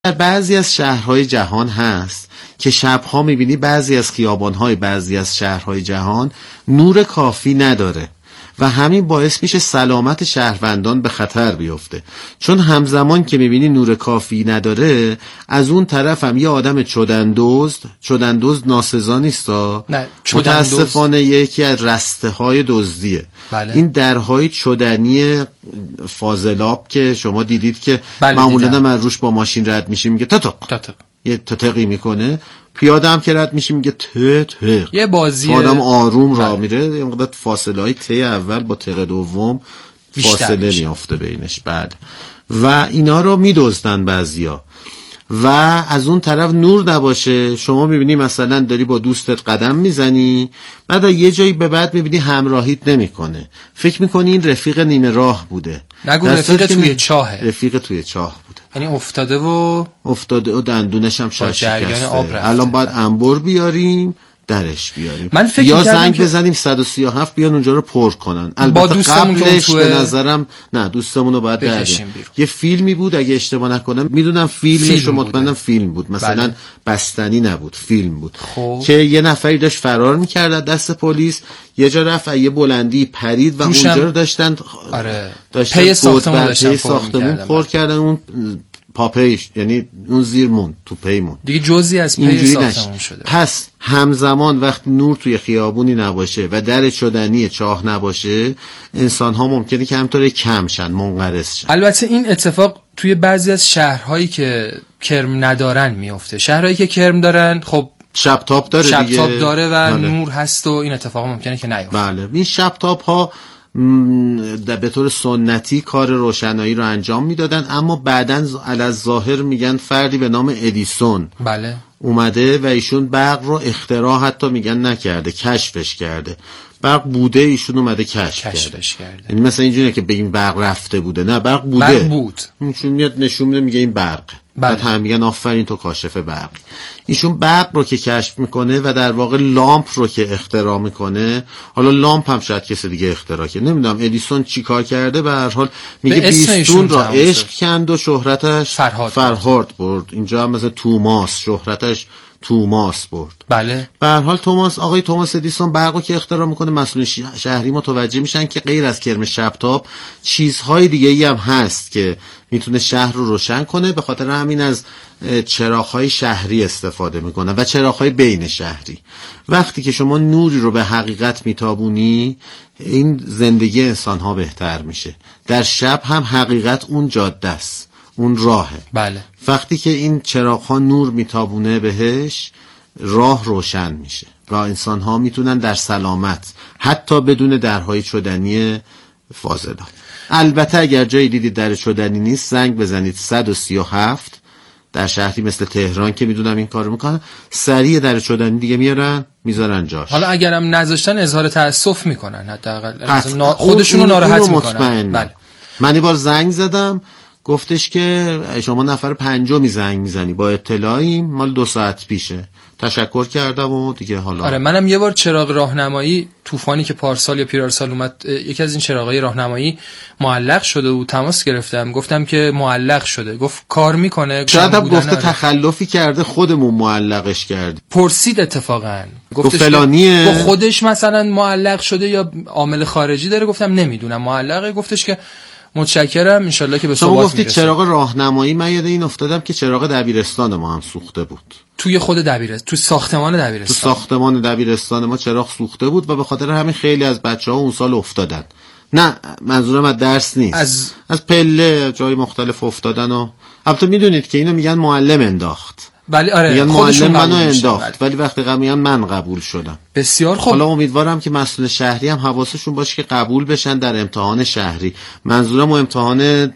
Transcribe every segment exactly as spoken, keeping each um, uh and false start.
بعضی از شهرهای جهان هست که شبها میبینی بعضی از خیابانهای بعضی از شهرهای جهان نور کافی نداره و همین باعث میشه سلامت شهروندان به خطر بیفته، چون همزمان که میبینی نور کافی نداره، از اون طرف هم یه آدم چدندوزد، چدندوزد ناسزا نیستا، متاسفانه یکی از رسته های دزدیه. بله. این درهای چدنی فاضلاب که شما دیدید که بله معمولا من روش با ماشین رد میشیم میگه تتق تتق، یه تتقی میکنه، پیاده هم که رد میشیم میگه تتق، یه بازی آدم آروم راه میره، یه مقدار فاصله های ته اول با ته دوم فاصله میافته بینش. بعد و اینا رو میدزدن بعضیا، و از اون طرف نور نباشه، شما میبینی مثلا داری با دوستت قدم میزنی، بعد یه جایی به بعد میبینی همراهیت نمیکنه، فکر میکنی این رفیق نیمه راه بوده، نگو رفیق توی چاهه، رفیق توی چاه بوده، یعنی افتاده و افتاده و دندونش هم شاید شکسته. الان باید انبر بیاریم درش بیاریم، من فکر یا زنگ بزنیم صد و سی و هفت بیان اونجا رو پر کنن. البته قبلش به نظرم نه، دوستمون رو باید بردیم. یه فیلمی بود اگه اشتباه نکنم، میدونم فیلمش رو مطمئنم فیلم بود، مثلا بله. بستنی نبود، فیلم بود خوب. که یه نفری داشت فرار میکرد از دست پلیس، یه جا رفت یه بلندی پرید و اونجا رو داشتن آره. داشتن پی ساختمون داشتن ساختمون پر کردن، اون پاپیش یعنی اون زیر مون تو پیمون دیگه جزئی از پی ساختمون شده. پس همزمان وقتی نور توی خیابونی نباشه و در چدنی چاه نباشه، انسان ها ممکنه که همطور کم شن، منقرض شن. البته این اتفاق توی بعضی از شهرهایی که کرم ندارن میفته. شهرهایی که کرم دارن خب شب تاب داره شب دیگه، تاب داره و بله. نور هست و این اتفاق ممکنه که نیفته. بله. این شب تاب ها به طور سنتی کار روشنایی رو انجام میدادن، اما بعداً علی ظاهر میگن فردی به نام ادیسون بله اومده و ایشون برق رو اختراع حتی میگن نکرده، کشفش کرده. برق بوده، ایشون اومده کشف کشفش کرده. یعنی مثلا اینجوریه که بگیم برق رفته بوده، نه، برق بوده، برق بود. ایشون میاد نشون میده میگه این برق، بعد هم میگن آفرین تو کاشف برق. ایشون برق رو که کشف میکنه و در واقع لامپ رو که اختراع میکنه، حالا لامپ هم شاید کسی دیگه اختراع کنه، نمیدونم ادیسون چی کار کرده، به هر حال میگه بیستون را عشق کند و شهرتش فرهاد, فرهاد برد. اینجا هم مثلا توماس شهرتش توماس برد. بله. به هر حال توماس، آقای توماس ادیسون برقو که اختراع میکنه، مسئولین شهری متوجه میشن که غیر از کرم شبتاب چیزهای دیگه ای هم هست که میتونه شهر رو روشن کنه، به خاطر همین از چراغ‌های شهری استفاده میکنه و چراغ‌های بین شهری. وقتی که شما نوری رو به حقیقت میتابونی، این زندگی انسان‌ها بهتر میشه. در شب هم حقیقت اون جاده است، اون راهه. بله. وقتی که این چراغ‌ها نور میتابونه بهش، راه روشن میشه و انسان‌ها میتونن در سلامت، حتی بدون درهای چدنی فاضلاب. البته اگر جایی دیدید در چدنی نیست، زنگ بزنید صد و سی و هفت. در شهری مثل تهران که میدونم این کارو میکنن، سریع در چدنی دیگه میارن میذارن جاش. حالا اگرم نذاشتن اظهار تأسف میکنن، حداقل خودشونو ناراحت میکنن. بله. من یه بار زنگ زدم، گفتش که شما نفر پنجمی زنگ میزنی، با اطلاعیم، مال دو ساعت پیشه. تشکر کردم و دیگه حالا. آره منم یه بار چراغ راهنمایی، طوفانی که پارسال یا پیرارسال اومد، یکی از این چراغای راهنمایی معلق شده و تماس گرفتم، گفتم که معلق شده، گفت کار میکنه. شاید هم گفته تخلفی کرده، خودمون معلقش کردیم. پرسید اتفاقا، گفت فلانیه، گفت خودش مثلا معلق شده یا عامل خارجی داره، گفتم نمیدونم معلقه. گفتش که متشکرم، ان شاءالله که به ثبات میرسه. شما گفتید چراغ راهنمایی، من یاد این افتادم که چراغ دبیرستان ما هم سوخته بود. توی خود دبیرستان، تو ساختمان دبیرستان، تو ساختمان دبیرستان ما چراغ سوخته بود و به خاطر همین خیلی از بچه‌ها اون سال افتادن. نه منظورم از درس نیست، از از پله جای مختلف افتادن. و البته میدونید که اینو میگن معلم انداخت. بله آره، میگن معلم منو انداخت، ولی وقتی میگن من قبول شدم. بسیار خوب. حالا امیدوارم که مسئول شهری هم حواسشون باشه که قبول بشن در امتحان شهری. منظورم امتحان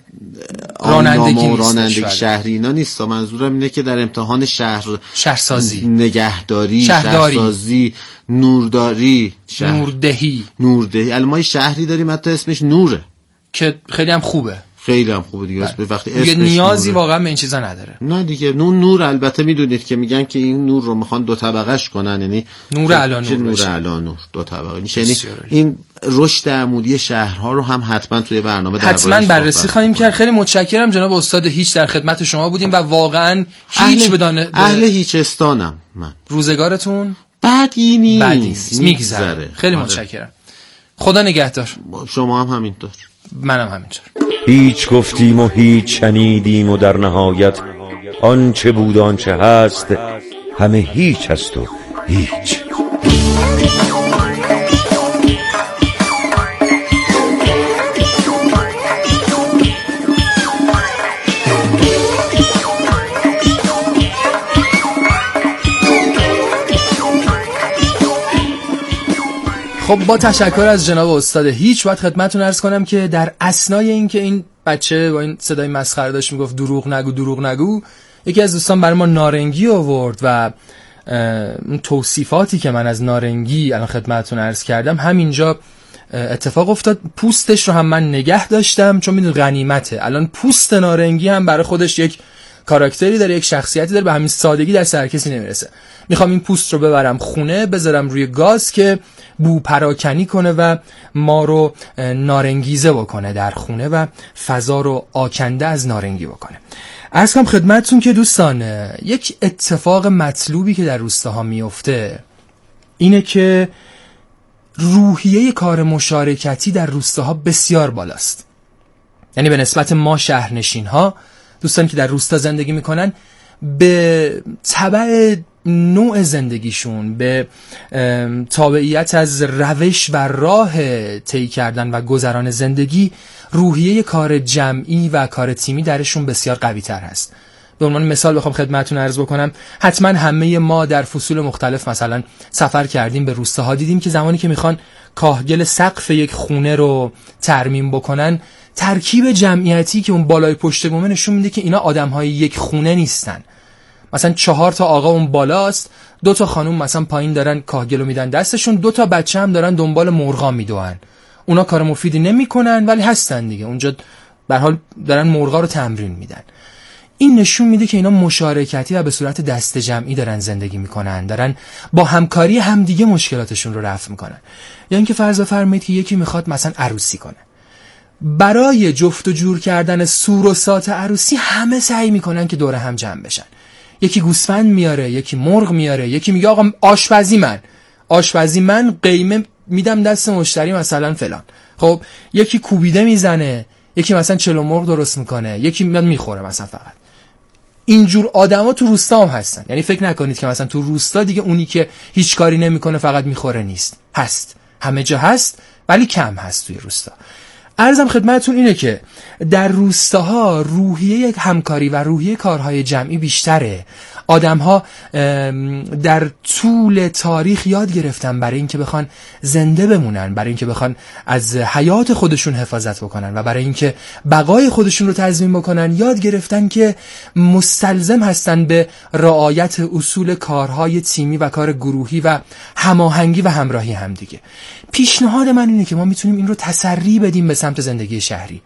رانندگی و رانندگی شهری اینا نیست، منظورم اینه که در امتحان شهر شهرسازی، نگهداری، شهرداری، شهرسازی، نورداری، شهر... نوردهی نوردهی. الان ما شهری داریم حتی اسمش نوره که خیلی هم خوبه، خیلی هم خوبه دیگه. به وقتی اسمش نیازی نوره. واقعا به این چیزا نداره. نه دیگه نور نور البته میدونید که میگن که این نور رو میخوان دو طبقهش کنن، یعنی نور علا نور نور علا نور دو طبقه، یعنی این رشد عمودی شهرها رو هم حتما توی برنامه حتما بررسی خواهیم کرد. خیلی متشکرم جناب استاد هیچ، در خدمت شما بودیم و واقعا هیچ بدانه اهل هیچستانم من. روزگارتون بدی نیست، میگذره. خیلی آره. متشکرم. خدا نگهدار. شما هم همینطور. منم همینطور. هیچ گفتیم و هیچ شنیدیم و در نهایت آنچه بود آنچه هست همه هیچ است و هیچ. خب با تشکر از جناب استاد هیچ، باید خدمتتون عرض کنم که در اثنای این که این بچه با این صدای مسخره داشت میگفت دروغ نگو دروغ نگو، یکی از دوستان برای ما نارنگی آورد و اون توصیفاتی که من از نارنگی الان خدمتتون عرض کردم همینجا اتفاق افتاد. پوستش رو هم من نگه داشتم چون میدونید غنیمته. الان پوست نارنگی هم برای خودش یک کاراکتری داره، یک شخصیتی داره، به همین سادگی در سر کسی نمیرسه. میخوام این پوست رو ببرم خونه، بذارم روی گاز که بو پراکنی کنه و ما رو نارنگیزه بکنه در خونه و فضا رو آکنده از نارنگی بکنه. عرض کنم خدمتتون که دوستان یک اتفاق مطلوبی که در روستاها میفته اینه که روحیه کار مشارکتی در روستاها بسیار بالاست. یعنی به نسبت ما شهرنشین ها، دوستانی که در روستا زندگی میکنن، به تبع نوع زندگیشون، به تابعیت از روش و راه طی کردن و گذران زندگی، روحیه کار جمعی و کار تیمی درشون بسیار قوی تر هست. به عنوان مثال بخوام خدمتتون عرض بکنم، حتما همه ما در فصول مختلف مثلا سفر کردیم به روستاها، دیدیم که زمانی که میخوان کاهگل سقف یک خونه رو ترمیم بکنن، ترکیب جمعیتی که اون بالای پشت بومه نشون میده که اینا آدم‌های یک خونه نیستن. مثلا چهار تا آقا اون بالاست، دو تا خانم مثلا پایین دارن کاهگلو میدن دستشون، دو تا بچه هم دارن دنبال مرغا میدوئن. اونا کار مفیدی نمیکنن ولی هستن دیگه اونجا، به هر حال دارن مرغا رو تمرین میدن. این نشون میده که اینا مشارکتی و به صورت دست جمعی دارن زندگی میکنن، دارن با همکاری همدیگه مشکلاتشون رو رفع میکنن. یا اینکه فرض بفرمایید که یکی میخواد مثلا عروسی کنه، برای جفت و جور کردن سور و سات عروسی همه سعی میکنن که دور هم جمع بشن. یکی گوسفند میاره، یکی مرغ میاره، یکی میگه آقا آشپزی من آشپزی من قیمه میدم دست مشتری مثلا فلان. خب یکی کوبیده میزنه، یکی مثلا چلو مرغ درست میکنه، یکی میاد میخوره مثلا. فقط اینجور آدما تو روستا هم هستن. یعنی فکر نکنید که مثلا تو روستا دیگه اونی که هیچ کاری نمیکنه فقط میخوره نیست، هست، همه جا هست ولی کم هست توی روستا. عرضم خدمتتون اینه که در روستاها روحیه همکاری و روحیه کارهای جمعی بیشتره. آدم‌ها در طول تاریخ یاد گرفتن برای اینکه بخوان زنده بمونن، برای اینکه بخوان از حیات خودشون حفاظت بکنن و برای اینکه بقای خودشون رو تضمین بکنن، یاد گرفتن که مستلزم هستن به رعایت اصول کارهای تیمی و کار گروهی و هماهنگی و همراهی همدیگه. پیشنهاد من اینه که ما میتونیم این رو تسری بدیم به سمت زندگی شهری.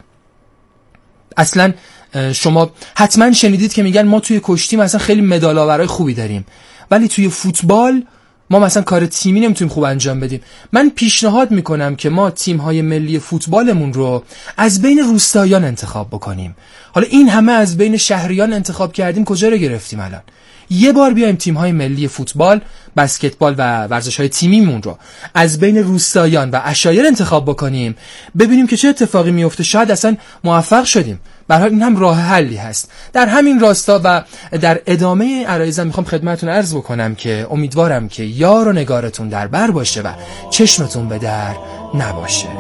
اصلا شما حتما شنیدید که میگن ما توی کشتی مثلا خیلی مدال‌آورای خوبی داریم ولی توی فوتبال ما مثلا کار تیمی نمیتونیم خوب انجام بدیم. من پیشنهاد میکنم که ما تیم‌های ملی فوتبالمون رو از بین روستاییان انتخاب بکنیم. حالا این همه از بین شهریان انتخاب کردیم، کجا رو گرفتیم الان؟ یه بار بیایم تیم‌های ملی فوتبال، بسکتبال و ورزش‌های تیمیمون رو از بین روستاییان و عشایر انتخاب بکنیم، ببینیم که چه اتفاقی میفته. شاید اصلا موفق شدیم. به هر حال این هم راه حلی هست. در همین راستا و در ادامه عرایزم میخوام خدمتتون عرض بکنم که امیدوارم که یار و نگارتون در بر باشه و چشمتون به در نباشه.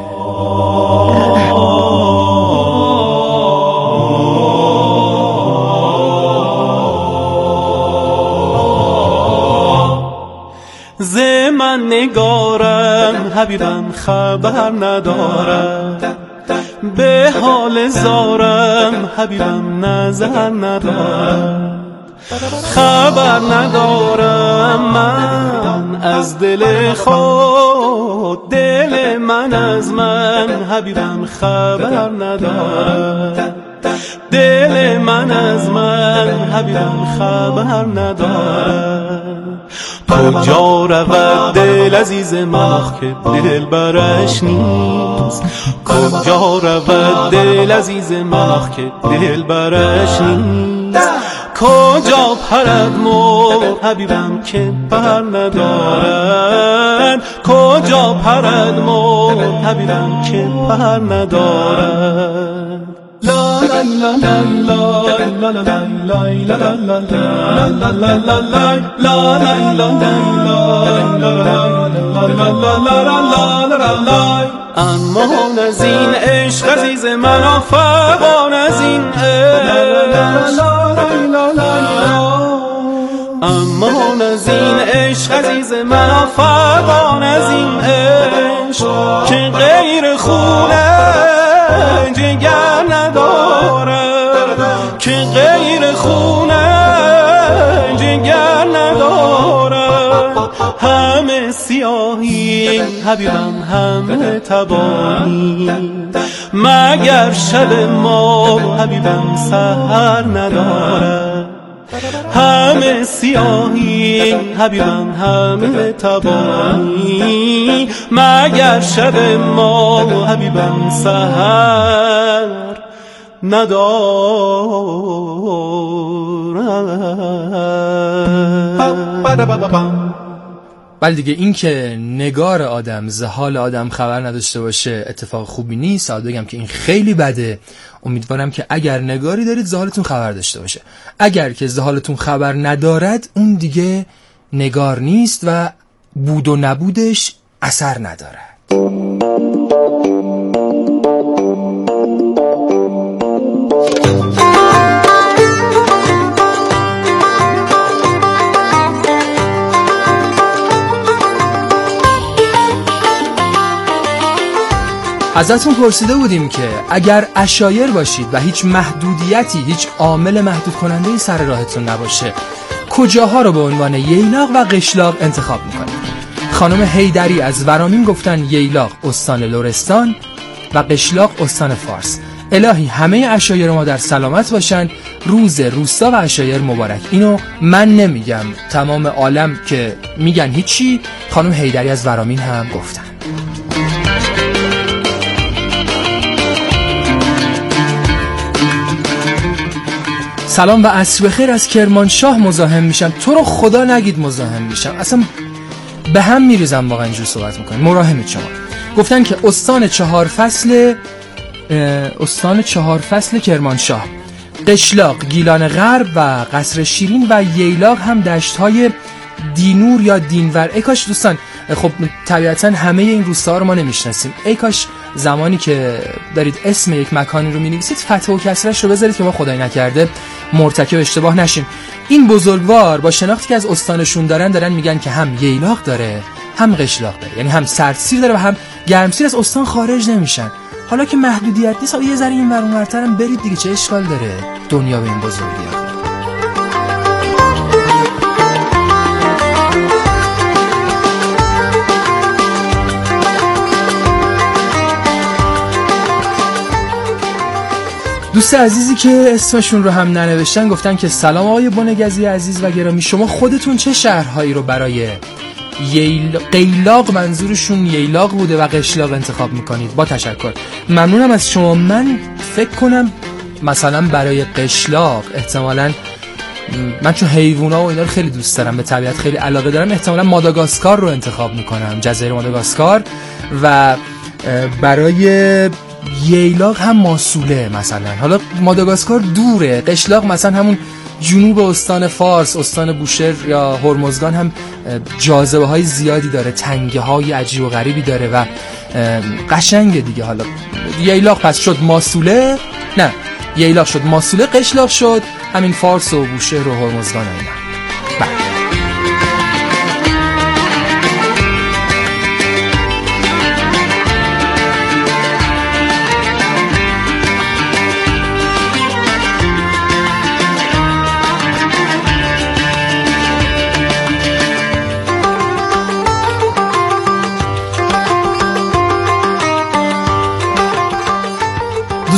ز من نگارم حبیبم خبر ندارم، به حال زارم حبیبم نظر ندارم، خبر ندارم من از دل خود دل من از من حبیبم خبر ندارد، دل من از من حبیبم خبر ندارد. کجا رود دل عزیز من که دل برش نیست، کجا رود دل عزیز من که دل برش نیست. کجا پرد مرغ حبیبم که پر ندارد، کجا پرد مرغ حبیبم که پر ندارد. لا لا لا لا لا لا لا لا. اما از این عشق عزیز من فغان از این عشق، اما از این عشق عزیز من فغان از این عشق که غیر خونه جگر ندارد، که غیر خونه جگر ندارد. همه سیاهی حبیبم همه تباهی، مگر شب ما حبیبم سحر ندارد. همه سیاهی حبیبم همه تباهی، مگر شب ما حبیبم سحر ندارد. بله دیگه، این که نگار آدم ز حال آدم خبر نداشته باشه اتفاق خوبی نیست. ساعت بگم که این خیلی بده. امیدوارم که اگر نگاری دارید ز حالتون خبر داشته باشه. اگر که ز حالتون خبر ندارد اون دیگه نگار نیست و بود و نبودش اثر ندارد. ازتون پرسیده بودیم که اگر عشایر باشید و هیچ محدودیتی، هیچ عامل محدود کننده‌ای سر راهتون نباشه، کجاها رو به عنوان ییلاق و قشلاق انتخاب میکنید؟ خانم حیدری از ورامین گفتن ییلاق استان لرستان و قشلاق استان فارس. الهی همه عشایر ما در سلامت باشن، روز روستا و عشایر مبارک. اینو من نمیگم، تمام عالم که میگن هیچی. خانم حیدری از ورامین هم گفتن. سلام و عصر بخیر از کرمانشاه مزاحم میشم. تو رو خدا نگید مزاحم میشم، اصلا به هم میریزم واقعا اینجور صحبت میکنیم. مراهمید شما. گفتن که استان چهار فصل استان چهار فصل کرمانشاه، قشلاق گیلان غرب و قصر شیرین و ییلاق هم دشت‌های دینور یا دینور. ای کاش دوستان، خب طبیعتا همه این روستاها رو ما نمیشناسیم. ای کاش زمانی که دارید اسم یک مکانی رو می‌نویسید فتح و کسرش رو بذارید که ما خدای نکرده مرتکب اشتباه نشیم. این بزرگوار با شناختی که از استانشون دارن دارن میگن که هم ییلاق داره هم قشلاق داره، یعنی هم سردسیر داره و هم گرمسیر. از استان خارج نمیشن. حالا که محدودیت نیست یه ذره این ور اونورتر هم برید دیگه، چه اشکال داره؟ دنیا به این بزرگی ها. دوست عزیزی که اسمشون رو هم ننوشتن گفتن که سلام آقای بنگزی عزیز و گرامی، شما خودتون چه شهرهایی رو برای ییل... قیلاق، منظورشون ییلاق بوده، و قشلاق انتخاب میکنید؟ با تشکر، ممنونم از شما. من فکر کنم مثلا برای قشلاق احتمالاً من چون حیوونا و اینا رو خیلی دوست دارم، به طبیعت خیلی علاقه دارم، احتمالاً ماداگاسکار رو انتخاب میکنم، جزایر ماداگاسکار. و برای ییلاق هم ماسوله مثلا. حالا ماداگاسکار دوره، قشلاق مثلا همون جنوب استان فارس، استان بوشهر یا هرمزگان هم جاذبه های زیادی داره، تنگه های عجیب و غریبی داره و قشنگه دیگه. حالا ییلاق پس شد ماسوله، نه ییلاق شد ماسوله، قشلاق شد همین فارس و بوشهر و هرمزگان و اینا. بله.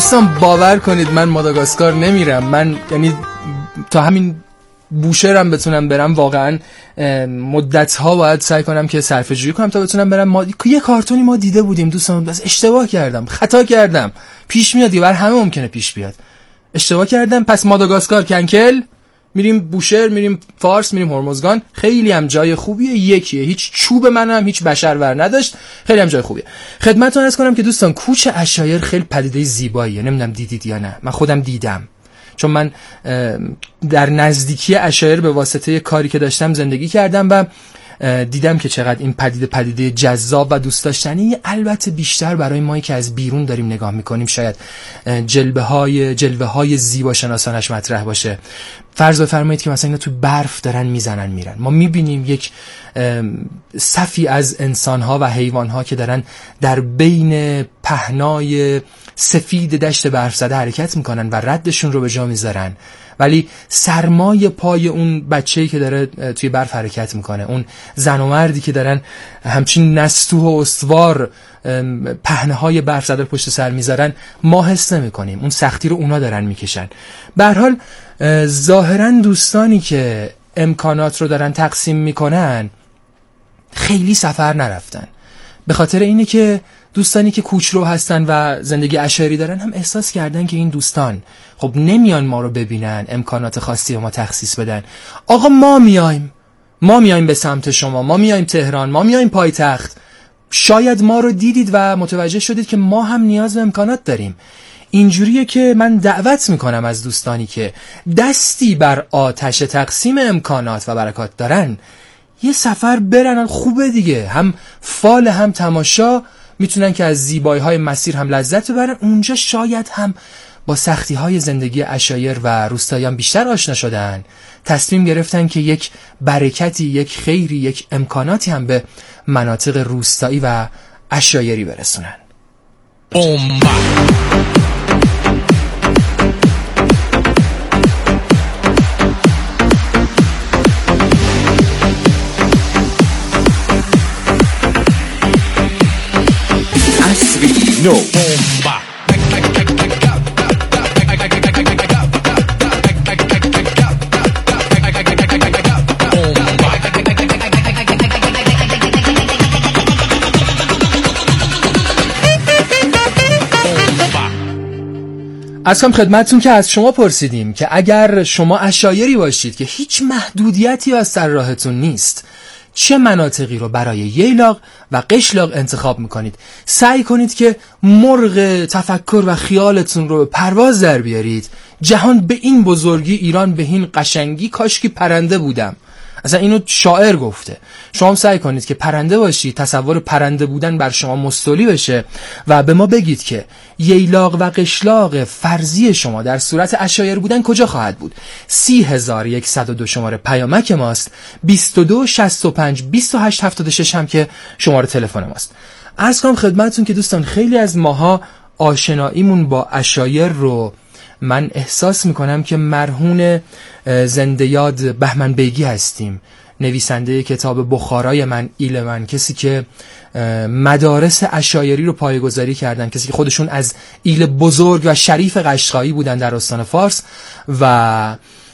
دوستان باور کنید من ماداگاسکار نمیرم. من یعنی تا همین بوشهرم بتونم برم واقعا مدت ها باید سعی کنم که صرفه جویی کنم تا بتونم برم. ما یه کارتونی ما دیده بودیم دوستان، بس اشتباه کردم، خطا کردم، پیش میاد دیگه، بر همه ممکنه پیش بیاد، اشتباه کردم. پس ماداگاسکار کنکل، میریم بوشهر، میریم فارس، میریم هرمزگان. خیلی هم جای خوبیه، یکیه، هیچ چوب منم هیچ بشر ور نداشت، خیلی هم جای خوبیه. خدمتتون عرض کنم که دوستان کوچ عشایر خیلی پدیده زیباییه، نمیدونم دیدید یا نه، من خودم دیدم، چون من در نزدیکی عشایر به واسطه کاری که داشتم زندگی کردم و دیدم که چقدر این پدیده پدیده جذاب و دوست داشتنی. البته بیشتر برای ما که از بیرون داریم نگاه میکنیم شاید جلوه های جلوه های زیبا شناسانش مطرح باشه. فرض بفرمایید که مثلا اینا تو برف دارن میزنن میرن، ما میبینیم یک صفی از انسانها و حیوانها که دارن در بین پهنای سفید دشت برف زده حرکت میکنن و ردشون رو به جا میذارن، ولی سرمای پای اون بچه‌ای که داره توی برف حرکت میکنه، اون زن و مردی که دارن همچین نستوه و استوار پهنه‌های برف زده پشت سر میذارن، ما حس نمی‌کنیم اون سختی رو اونا دارن میکشن. به هر حال ظاهراً دوستانی که امکانات رو دارن تقسیم میکنن خیلی سفر نرفتن، به خاطر اینه که دوستانی که کوچرو هستن و زندگی عشایری دارن هم احساس کردن که این دوستان خب نمیان ما رو ببینن، امکانات خاصی به ما تخصیص بدن. آقا ما میایم، ما میایم به سمت شما، ما میایم تهران، ما میایم پایتخت، شاید ما رو دیدید و متوجه شدید که ما هم نیاز به امکانات داریم. اینجوریه که من دعوت میکنم از دوستانی که دستی بر آتش تقسیم امکانات و برکات دارن یه سفر برن، خوبه دیگه، هم فال هم تماشا، میتونن که از زیبایی های مسیر هم لذت ببرن، اونجا شاید هم با سختی های زندگی عشایر و روستاییان بیشتر آشنا شدن، تصمیم گرفتن که یک برکتی، یک خیری، یک امکاناتی هم به مناطق روستایی و عشایری برسونن. اومبا No. از کم خدمتتون که از شما پرسیدیم که اگر شما عشایری باشید که هیچ محدودیتی از سر راهتون نیست، چه مناطقی رو برای ییلاق و قشلاق انتخاب میکنید؟ سعی کنید که مرغ تفکر و خیالتون رو به پرواز در بیارید. جهان به این بزرگی، ایران به این قشنگی، کاشکی پرنده بودم. اصلا اینو شاعر گفته. شما هم سعی کنید که پرنده باشید، تصور پرنده بودن بر شما مستولی بشه و به ما بگید که ییلاق و قشلاق فرضی شما در صورت عشایر بودن کجا خواهد بود. سی هزار و صد و دو شماره پیامک ماست، بیست و دو شصت و پنج بیست و هشت هفتاد و شش هم که شماره تلفن ماست. عرض کنم خدمتتون که دوستان خیلی از ماها آشناییمون با عشایر رو من احساس میکنم که مرهون زنده یاد بهمن بیگی هستیم، نویسنده کتاب بخارای من ایل من، کسی که مدارس عشایری رو پایه‌گذاری کردن، کسی که خودشون از ایل بزرگ و شریف قشقایی بودن در استان فارس و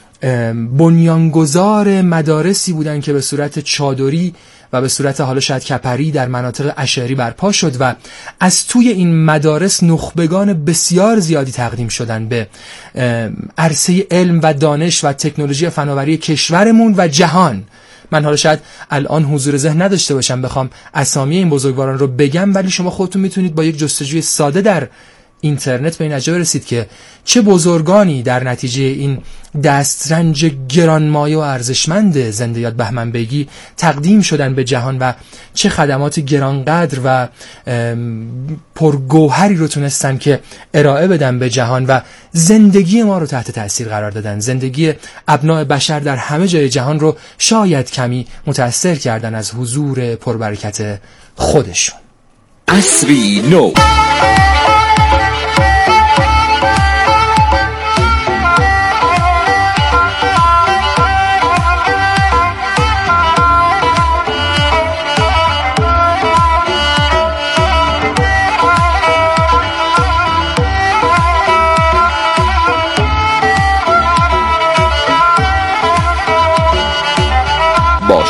بنیانگذار مدارسی بودن که به صورت چادری و به صورت حالا شاید کپری در مناطق عشایری برپا شد و از توی این مدارس نخبگان بسیار زیادی تقدیم شدن به عرصه علم و دانش و تکنولوژی و فناوری کشورمون و جهان. من حالا شاید الان حضور ذهن نداشته باشم بخوام اسامی این بزرگواران رو بگم، ولی شما خودتون میتونید با یک جستجوی ساده در اینترنت به این نتیجه برسید که چه بزرگانی در نتیجه این دسترنج گرانمایه و ارزشمند زنده یاد بهمن بیگی تقدیم شدن به جهان و چه خدمات گرانقدر و پرگوهری رو تونستن که ارائه بدن به جهان و زندگی ما رو تحت تأثیر قرار دادن، زندگی ابناء بشر در همه جای جهان رو شاید کمی متأثر کردن از حضور پربرکت خودشون. عصری نو.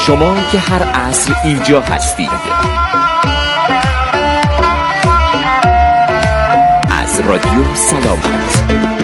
شما که هر عصر اینجا هستید. از رادیو سلامت.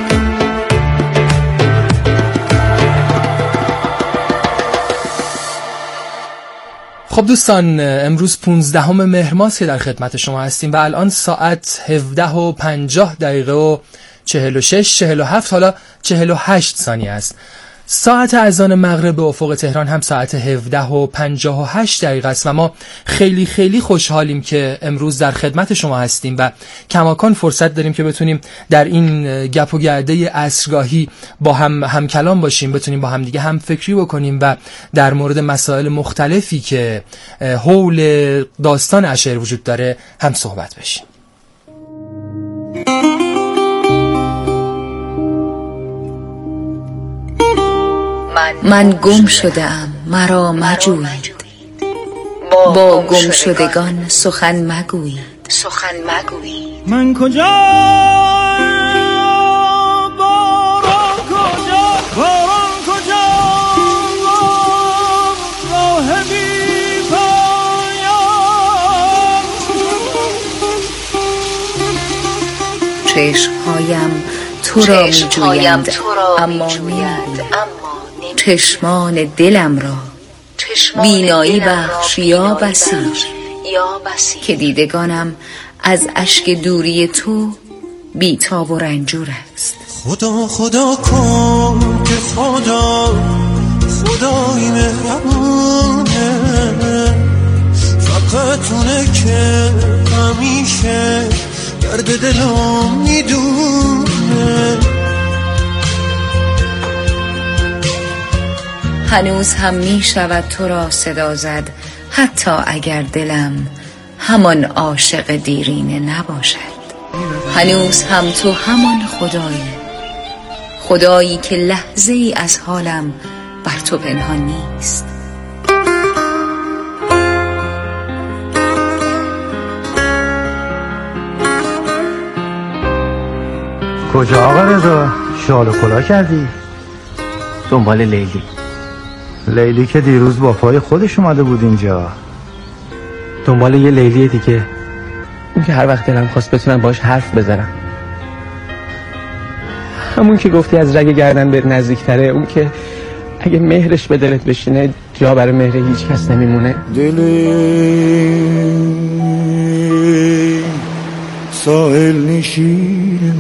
خب دوستان، امروز پونزدهم مهر ماه که در خدمت شما هستیم و الان ساعت هفده و پنجاه دقیقه و چهل و شش چهل و هفت حالا چهل و هشت ثانیه است. ساعت اذان مغرب به افق تهران هم ساعت هفده و پنجاه و هشت دقیقه است و ما خیلی خیلی خوشحالیم که امروز در خدمت شما هستیم و کماکان فرصت داریم که بتونیم در این گپ و گرده عصرگاهی با هم هم کلام باشیم، بتونیم با هم دیگه هم فکری بکنیم و در مورد مسائل مختلفی که حول داستان اشعار وجود داره هم صحبت بشیم. من گم شده‌ام مرا مجویید، با گم شدگان سخن مگویید. سخن مگویید. من کجا باران کجا باران کجا راه بی پایان. چشمهایم تو را می‌جویند اما نمی‌بینند. چشمان دلم را بینایی بخش یا بسی که دیدگانم از اشک دوری تو بی‌تاب و رنجور است. خدا خدا کن که خدا خدای مهربونه، فقط اونه که همیشه درد دلم میدونه. هنوز هم می شود تو را صدا زد حتی اگر دلم همان عاشق دیرینه نباشد. هنوز هم تو همان خدایی، خدایی که لحظه ای از حالم بر تو پنهان نیست. کجا آقا رضا؟ شال و کلاه کردی؟ دنبال لیلی. لیلی که دیروز با پای خودش اومده بود اینجا. دنبال یه لیلی دیگه، اون که هر وقت دلم خواست بتونم باش حرف بزنم، همون که گفتی از رگ گردن به نزدیکتره، اون که اگه مهرش به دلت بشینه جا برای مهر هیچ کس نمیمونه. دلی ساحل نشین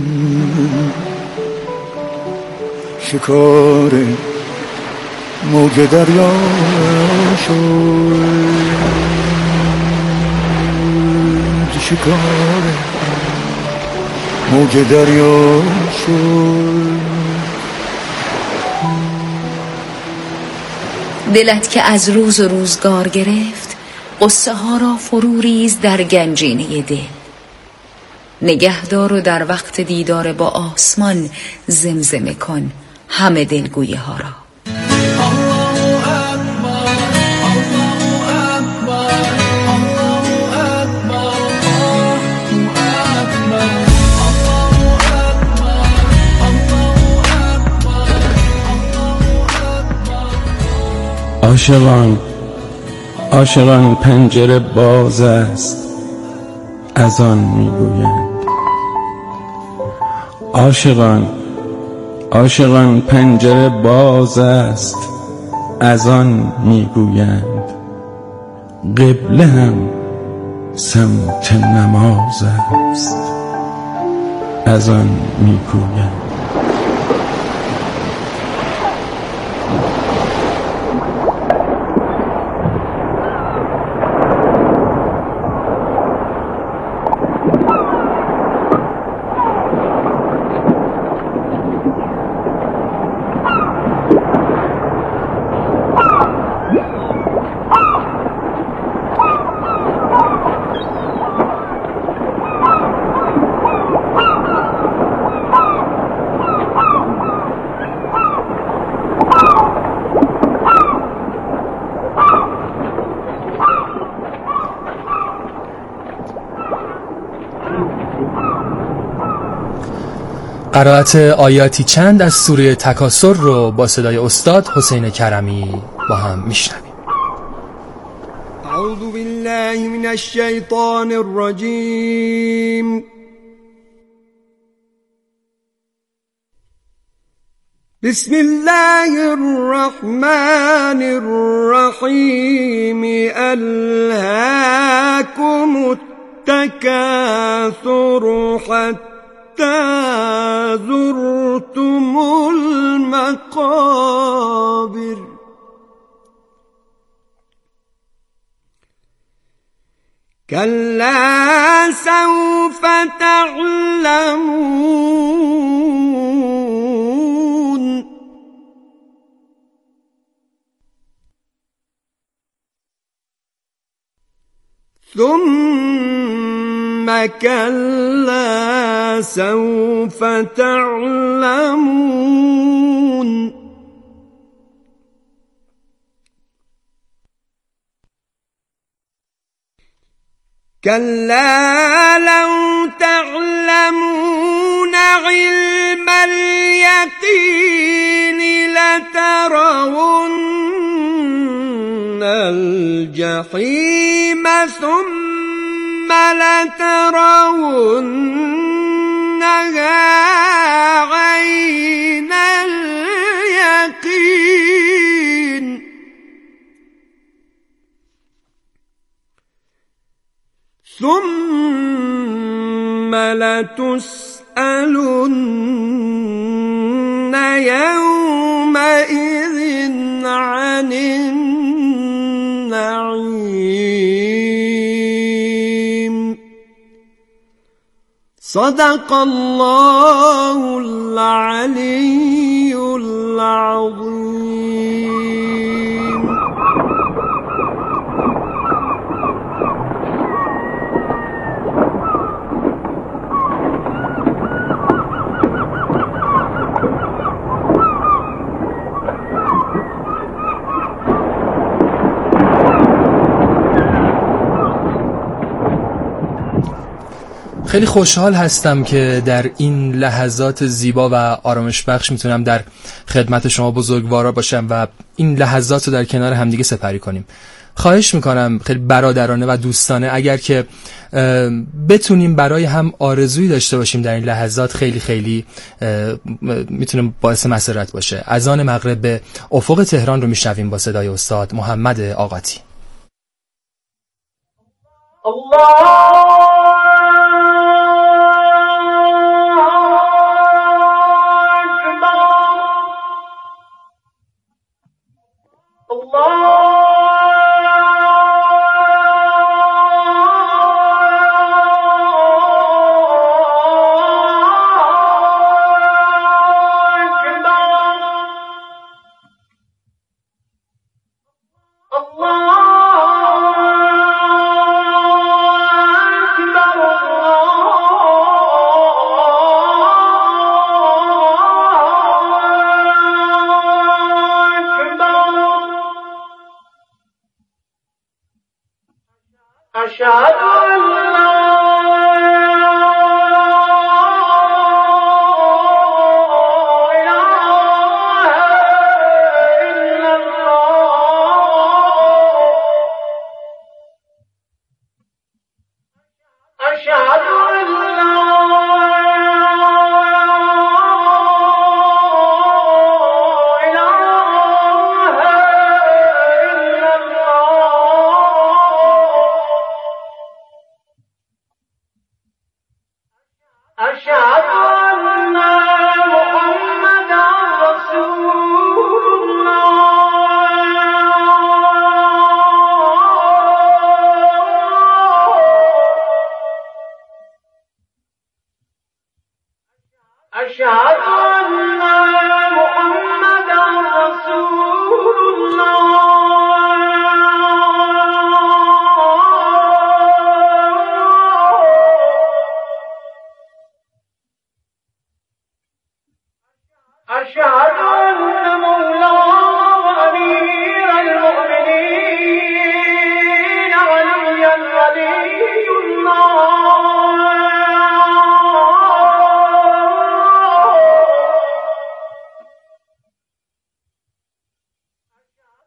شکاره موج دریا شد، شکاره موج دریا شد. دلت که از روز و روزگار گرفت قصه ها را فرو ریز در گنجینه دل. نگهدار و در وقت دیدار با آسمان زمزمه کن همه دلگویی ها را. عاشقان عاشقان پنجره باز است از آن میگویند. عاشقان عاشقان پنجره باز است از آن میگویند. قبله هم سمت نماز است از آن میگویند. قرائت آیاتی چند از سوره تکاثر رو با صدای استاد حسین کرمی با هم میشنویم. أعوذ بالله من الشيطان الرجيم. بسم الله الرحمن الرحيم. ألهاكم التكاثر حتى زرتم المقابر. كلا سوف تعلمون ثم كلا سوف تعلمون كلا لو تعلمون علم اليقين لترون الجحيم ثم لترونها عين اليقين ثم لتسألن يومئذ عن النعيم. صدق الله العلي العظيم. خیلی خوشحال هستم که در این لحظات زیبا و آرامش بخش میتونم در خدمت شما بزرگوارا باشم و این لحظات رو در کنار همدیگه سپری کنیم. خواهش میکنم خیلی برادرانه و دوستانه اگر که بتونیم برای هم آرزویی داشته باشیم در این لحظات خیلی خیلی میتونه باعث مسرت باشه. اذان مغرب به افق تهران رو میشنویم با صدای استاد محمد آقاتی. الله أشهد أن لا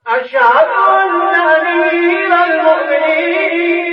أشهد أن أمير المؤمنين